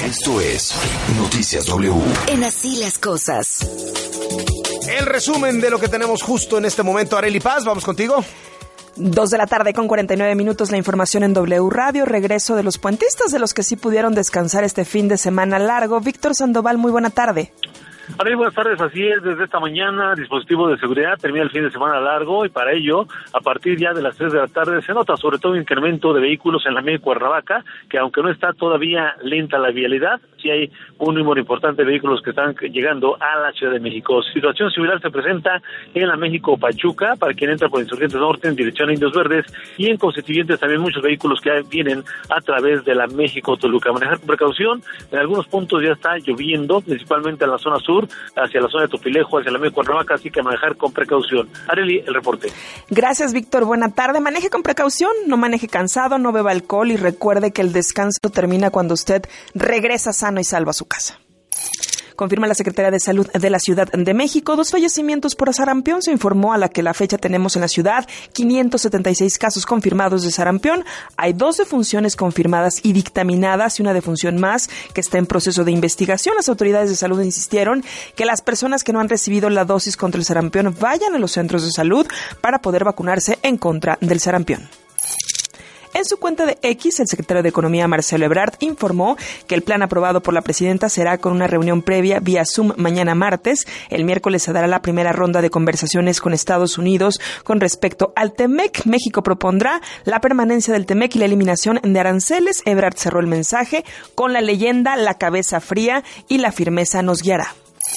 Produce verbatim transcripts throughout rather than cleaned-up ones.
Esto es Noticias W. En Así las Cosas. El resumen de lo que tenemos justo en este momento. Arely Paz, vamos contigo. Dos de la tarde con cuarenta y nueve minutos, la información en W Radio. Regreso de los puentistas, de los que sí pudieron descansar este fin de semana largo. Víctor Sandoval, muy buena tarde. Hola, buenas tardes, así es, desde esta mañana, dispositivo de seguridad termina el fin de semana largo y para ello, a partir ya de las tres de la tarde, se nota sobre todo un incremento de vehículos en la media Cuernavaca, que aunque no está todavía lenta la vialidad, sí hay un número importante de vehículos que están llegando a la Ciudad de México. Situación similar se presenta en la México-Pachuca, para quien entra por Insurgentes Norte en dirección a Indios Verdes, y en Constituyentes también muchos vehículos que vienen a través de la México-Toluca. Manejar con precaución, en algunos puntos ya está lloviendo, principalmente en la zona sur, hacia la zona de Topilejo, hacia la media Cuernavaca, así que manejar con precaución. Arely, el reporte. Gracias, Víctor. Buena tarde. Maneje con precaución, no maneje cansado, no beba alcohol y recuerde que el descanso termina cuando usted regresa sano y salvo a su casa. Confirma la Secretaría de Salud de la Ciudad de México dos fallecimientos por sarampión. Se informó a la que la fecha tenemos en la ciudad quinientos setenta y seis casos confirmados de sarampión. Hay dos defunciones confirmadas y dictaminadas y una defunción más que está en proceso de investigación. Las autoridades de salud insistieron que las personas que no han recibido la dosis contra el sarampión vayan a los centros de salud para poder vacunarse en contra del sarampión. En su cuenta de X, el secretario de Economía, Marcelo Ebrard, informó que el plan aprobado por la presidenta será con una reunión previa vía Zoom mañana martes. El miércoles se dará la primera ronda de conversaciones con Estados Unidos con respecto al Temec. México propondrá la permanencia del Temec y la eliminación de aranceles. Ebrard cerró el mensaje con la leyenda "La cabeza fría y la firmeza nos guiará".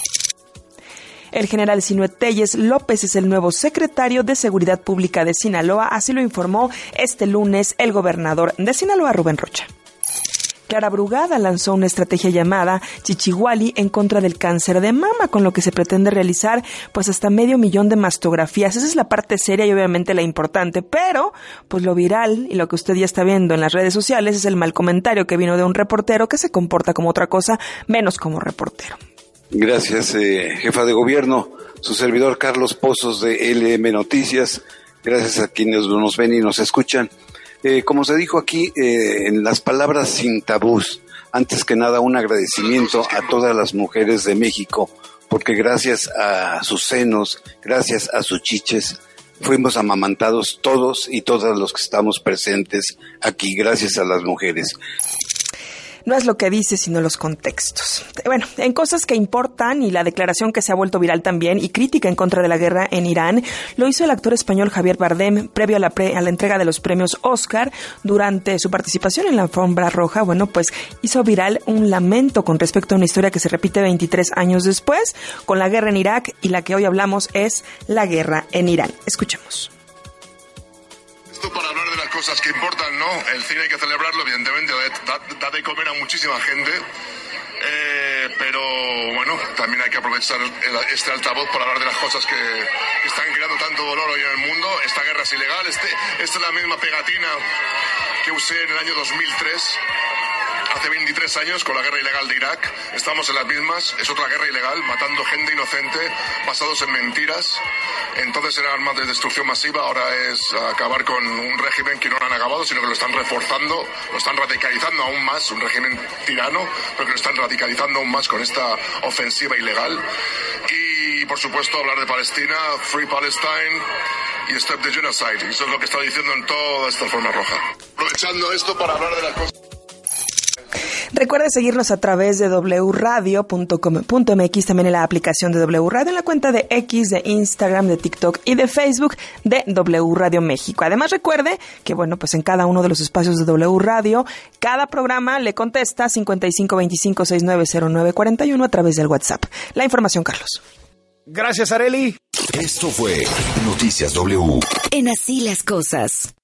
El general Sinué Telles López es el nuevo secretario de Seguridad Pública de Sinaloa, así lo informó este lunes el gobernador de Sinaloa, Rubén Rocha. Clara Brugada lanzó una estrategia llamada Chichihuali en contra del cáncer de mama, con lo que se pretende realizar pues hasta medio millón de mastografías. Esa es la parte seria y obviamente la importante, pero pues lo viral y lo que usted ya está viendo en las redes sociales es el mal comentario que vino de un reportero que se comporta como otra cosa, menos como reportero. Gracias, eh, jefa de gobierno, su servidor Carlos Pozos de L M Noticias. Gracias a quienes nos ven y nos escuchan. Eh, como se dijo aquí, eh, en las palabras sin tabús, antes que nada un agradecimiento a todas las mujeres de México, porque gracias a sus senos, gracias a sus chiches, fuimos amamantados todos y todas los que estamos presentes aquí, gracias a las mujeres. No es lo que dice, sino los contextos. Bueno, en cosas que importan y la declaración que se ha vuelto viral también y crítica en contra de la guerra en Irán, lo hizo el actor español Javier Bardem previo a la, pre, a la entrega de los premios Oscar. Durante su participación en la alfombra roja, bueno, pues hizo viral un lamento con respecto a una historia que se repite veintitrés años después con la guerra en Irak, y la que hoy hablamos es la guerra en Irán. Escuchemos. Para hablar de las cosas que importan, ¿no? El cine hay que celebrarlo, evidentemente, da, da de comer a muchísima gente, eh, pero bueno, también hay que aprovechar el, este altavoz para hablar de las cosas que, que están creando tanto dolor hoy en el mundo. Esta guerra es ilegal, este, esta es la misma pegatina que usé en el año dos mil tres, hace veintitrés años, con la guerra ilegal de Irak. Estamos en las mismas, es otra guerra ilegal, matando gente inocente, basados en mentiras. Entonces era armas de destrucción masiva, ahora es acabar con un régimen que no lo han acabado, sino que lo están reforzando, lo están radicalizando aún más, un régimen tirano, pero que lo están radicalizando aún más con esta ofensiva ilegal. Y, por supuesto, hablar de Palestina, Free Palestine y Stop the Genocide. Eso es lo que está diciendo en toda esta forma roja. Aprovechando esto para hablar de las cosas. Recuerde seguirnos a través de doble u radio punto com punto m x, también en la aplicación de W Radio, en la cuenta de X, de Instagram, de TikTok y de Facebook de W Radio México. Además, recuerde que, bueno, pues en cada uno de los espacios de W Radio, cada programa le contesta cincuenta y cinco veinticinco sesenta y nueve cero nueve cuarenta y uno a través del WhatsApp. La información, Carlos. Gracias, Arely. Esto fue Noticias W. En Así las Cosas.